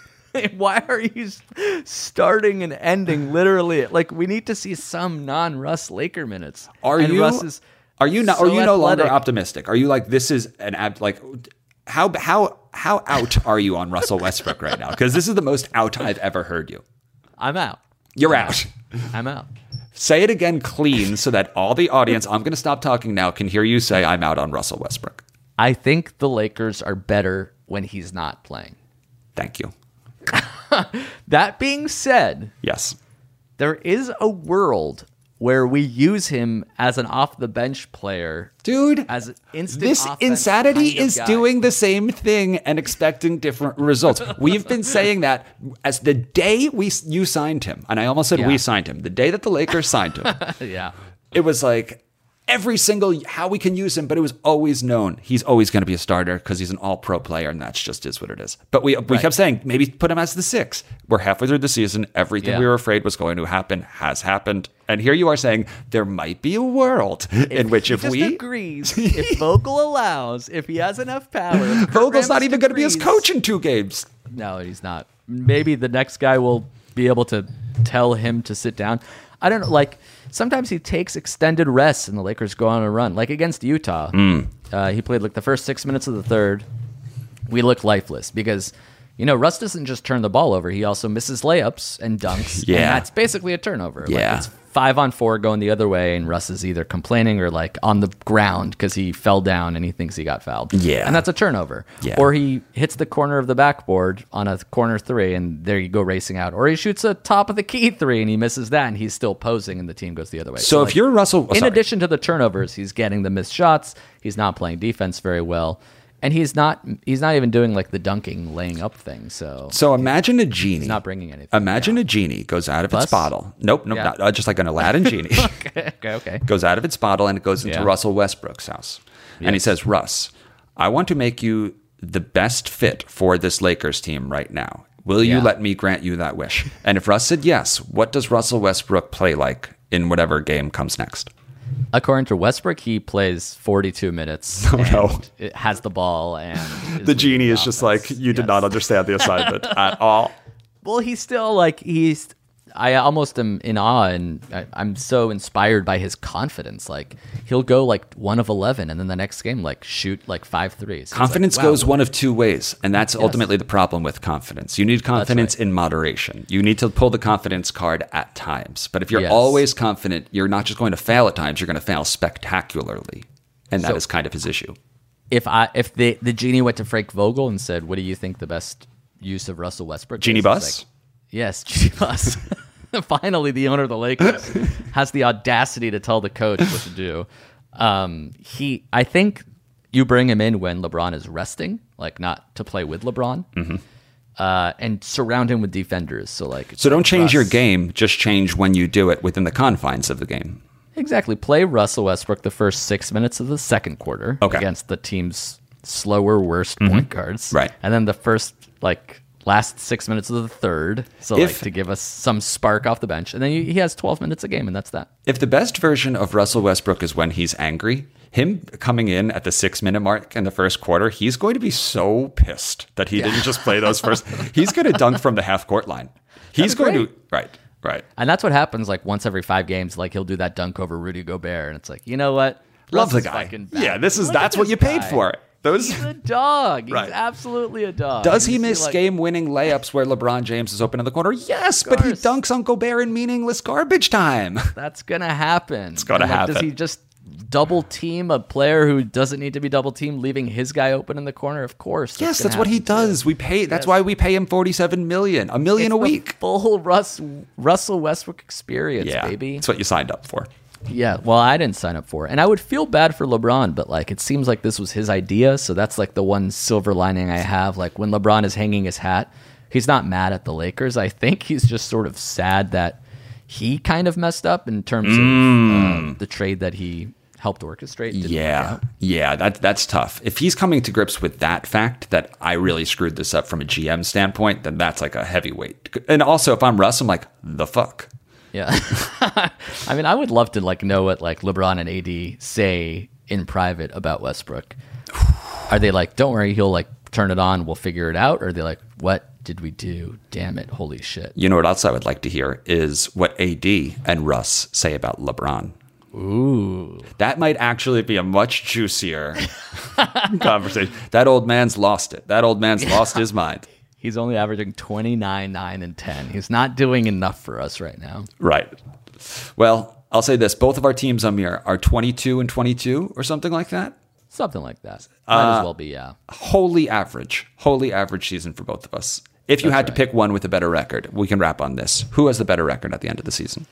Why are you s- starting and ending literally? Like, we need to see some non-Russ Laker minutes. Are And you? Russ is are you not? so are you no longer athletic. optimistic? Are you like this is an ab? Like, how how how out are you on Russell Westbrook right now? Because this is the most out I've ever heard you. I'm out. You're out. I'm out. Say it again clean so that all the audience, I'm going to stop talking now, can hear you say I'm out on Russell Westbrook. I think the Lakers are better when he's not playing. Thank you. That being said, Yes. there is a world where we use him as an off-the-bench player. Dude, As an instant this offense insanity kind of is guy. doing the same thing and expecting different results. We've been saying that as the day we you signed him, and I almost said Yeah. we signed him, the day that the Lakers signed him, Yeah. it was like every single how we can use him, but it was always known he's always going to be a starter because he's an all-pro player, and that's just is what it is. But we we Right. kept saying maybe put him as the six. We're halfway through the season. Everything Yeah. we were afraid was going to happen has happened, and here you are saying there might be a world in which he if just we agrees, if Vogel allows, if he has enough power, if Kurt Vogel's not Rambis even going to be his agrees- coach in two games. No, he's not. Maybe the next guy will be able to tell him to sit down. I don't know. Like, sometimes he takes extended rests and the Lakers go on a run. Like against Utah, Hmm. uh, he played like the first six minutes of the third. We looked lifeless because, you know, Russ doesn't just turn the ball over. He also misses layups and dunks. Yeah. And that's basically a turnover. Yeah. Like, it's five on four going the other way, and Russ is either complaining or like on the ground because he fell down and he thinks he got fouled. Yeah. And that's a turnover. Yeah. Or he hits the corner of the backboard on a corner three, and there you go racing out. Or he shoots a top of the key three, and he misses that, and he's still posing, and the team goes the other way. So if like, you're Russell, oh, in sorry. addition to the turnovers, he's getting the missed shots. He's not playing defense very well, and he's not he's not even doing like the dunking, laying up thing. So, So imagine a genie. he's not bringing anything. Imagine a genie goes out of its Bus? bottle. Nope, nope, Yeah. not, uh, just like an Aladdin genie. okay, okay, okay. Goes out of its bottle and it goes into Yeah. Russell Westbrook's house. And he Yes. says, Russ, I want to make you the best fit for this Lakers team right now. Will you Yeah. let me grant you that wish? And if Russ said yes, what does Russell Westbrook play like in whatever game comes next? According to Westbrook, he plays forty-two minutes. Oh, and no. it has the ball, and is The genie leading is the just offense. like, you did Yes. not understand the assignment at all. Well, he's still like he's. I almost am in awe, and I, I'm so inspired by his confidence. Like he'll go like one of eleven, and then the next game like shoot like five threes. It's Confidence like, wow, goes one of two ways, and that's ultimately the problem with confidence. You need confidence right. in moderation. You need to pull the confidence card at times. But if you're Yes. always confident, you're not just going to fail at times, you're going to fail spectacularly. And that So- is kind of his issue. if I if the the genie went to Frank Vogel and said, "What do you think the best use of Russell Westbrook?" Genie is?" Bus? Like, yes, Genie Bus. Finally, the owner of the Lakers has the audacity to tell the coach what to do. Um, he, I think, you bring him in when LeBron is resting, like not to play with LeBron, mm-hmm. uh, and surround him with defenders. So, like, so don't change Russ. your game; just change when you do it within the confines of the game. Exactly. Play Russell Westbrook the first six minutes of the second quarter okay. against the team's slower, worst mm-hmm. point guards, right? And then the first like. Last six minutes of the third, so if, like to give us some spark off the bench, and then he has twelve minutes a game, and that's that. If the best version of Russell Westbrook is when he's angry, him coming in at the six minute mark in the first quarter, he's going to be so pissed that he yeah. didn't just play those first. He's going to dunk from the half court line. He's going great. to right, right, and that's what happens. Like once every five games, like he'll do that dunk over Rudy Gobert, and it's like, you know what? Love Russ the guy. Yeah, this is Look that's what you paid guy. for. Those... He's a dog. He's right. absolutely a dog. Does he He's miss like... game-winning layups where LeBron James is open in the corner? Yes, but he dunks on Gobert in meaningless garbage time. That's going to happen. It's going to like, happen. Does he just double team a player who doesn't need to be double teamed, leaving his guy open in the corner? Of course. Yes, that's what he does. Too. We pay. That's yes. why we pay him forty-seven million dollars, a million it's a week. The full Russ, Russell Westbrook experience, yeah, baby. That's what you signed up for. Yeah, well, I didn't sign up for it. And I would feel bad for LeBron, but like it seems like this was his idea, so that's like the one silver lining I have. Like when LeBron is hanging his hat, he's not mad at the Lakers. I think he's just sort of sad that he kind of messed up in terms mm. of uh, the trade that he helped orchestrate. Yeah, yeah, that, that's tough. If he's coming to grips with that fact that I really screwed this up from a G M standpoint, then that's like a heavyweight. And also, if I'm Russ, I'm like, the fuck? Yeah. I mean, I would love to like know what like LeBron and A D say in private about Westbrook. Are they like, don't worry, he'll like turn it on, we'll figure it out? Or are they like, what did we do? Damn it, holy shit. You know what else I would like to hear is what A D and Russ say about LeBron. Ooh. That might actually be a much juicier conversation. That old man's lost it. That old man's yeah. lost his mind. He's only averaging twenty-nine, nine, and ten. He's not doing enough for us right now. Right. Well, I'll say this. Both of our teams, Amir, are twenty-two and twenty-two or something like that. Something like that. Might uh, as well be, yeah. Wholly average. Wholly average season for both of us. If you That's had to right. pick one with a better record, we can wrap on this. Who has the better record at the end of the season?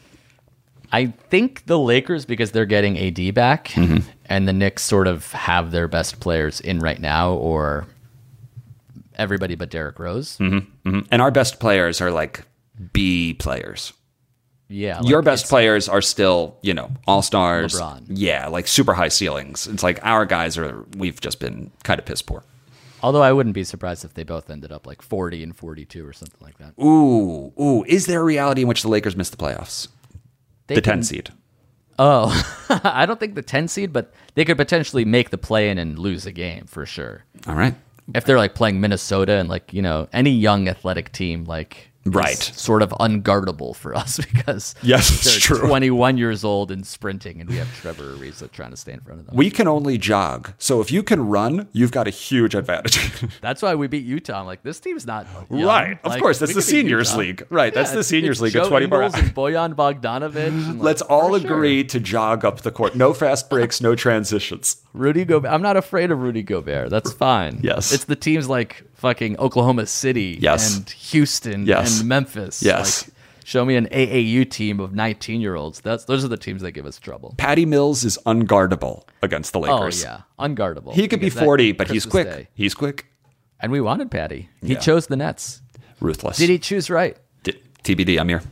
I think the Lakers, because they're getting A D back, mm-hmm. and the Knicks sort of have their best players in right now, or everybody but Derrick Rose. Mm-hmm, mm-hmm. And our best players are like B players. Yeah. Like Your best players are still, you know, all-stars. LeBron. Yeah, like super high ceilings. It's like our guys are, we've just been kind of piss poor. Although I wouldn't be surprised if they both ended up like forty and forty-two or something like that. Ooh, ooh. Is there a reality in which the Lakers missed the playoffs? They the can, ten seed. Oh, I don't think the ten seed, but they could potentially make the play-in and lose a game for sure. All right. If they're like playing Minnesota and like, you know, any young athletic team, like right, sort of unguardable for us because yes, it's they're true. twenty-one years old and sprinting, and we have Trevor Ariza trying to stay in front of them. We can only jog, so if you can run, you've got a huge advantage. That's why we beat Utah. I'm like, this team's not young. Right. Of like, course, that's the seniors league. Right, yeah, that's the seniors league at twenty-four. And Bojan Bogdanovic. And like, let's all sure. agree to jog up the court. No fast breaks, no transitions. Rudy Gobert. I'm not afraid of Rudy Gobert. That's fine. Yes. It's the teams like fucking Oklahoma City yes. and Houston yes. and Memphis. Yes. Like, show me an A A U team of nineteen-year-olds. That's Those are the teams that give us trouble. Patty Mills is unguardable against the Lakers. Oh, yeah. Unguardable. He could be forty, but he's quick. Day. He's quick. And we wanted Patty. He yeah. chose the Nets. Ruthless. Did he choose right? D- T B D, Amir.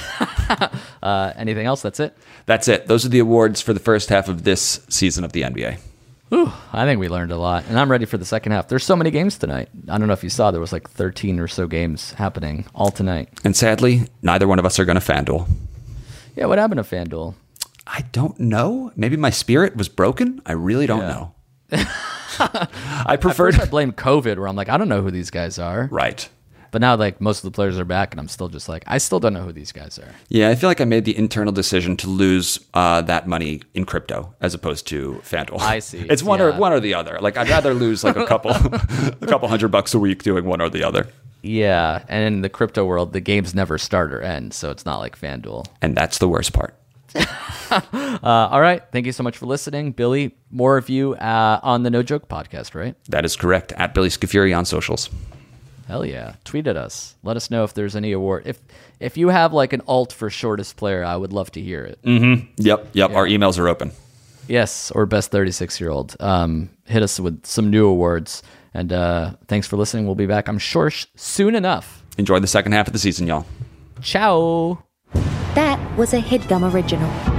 uh, anything else? That's it? That's it. Those are the awards for the first half of this season of the N B A. Whew, I think we learned a lot, and I'm ready for the second half. There's so many games tonight. I don't know if you saw, there was like thirteen or so games happening all tonight. And sadly, neither one of us are going to FanDuel. Yeah, what happened to FanDuel? I don't know. Maybe my spirit was broken. I really don't yeah. know. I preferred. I blame COVID, where I'm like, I don't know who these guys are. Right. But now, like, most of the players are back, and I'm still just like, I still don't know who these guys are. Yeah, I feel like I made the internal decision to lose uh, that money in crypto as opposed to FanDuel. I see. It's one yeah. or one or the other. Like, I'd rather lose like a couple, a couple hundred bucks a week doing one or the other. Yeah, and in the crypto world, the games never start or end, so it's not like FanDuel. And that's the worst part. uh, all right. Thank you so much for listening. Billy, more of you uh, on the No Joke podcast, right? That is correct. At Billy Scafuri on socials. Hell yeah. Tweet at us. Let us know if there's any award. If if you have like an alt for shortest player, I would love to hear it. Mm-hmm. Yep. Yep. Yeah. Our emails are open. Yes, or best thirty-six-year-old. Um, hit us with some new awards. And uh, thanks for listening. We'll be back, I'm sure, sh- soon enough. Enjoy the second half of the season, y'all. Ciao. That was a HeadGum original.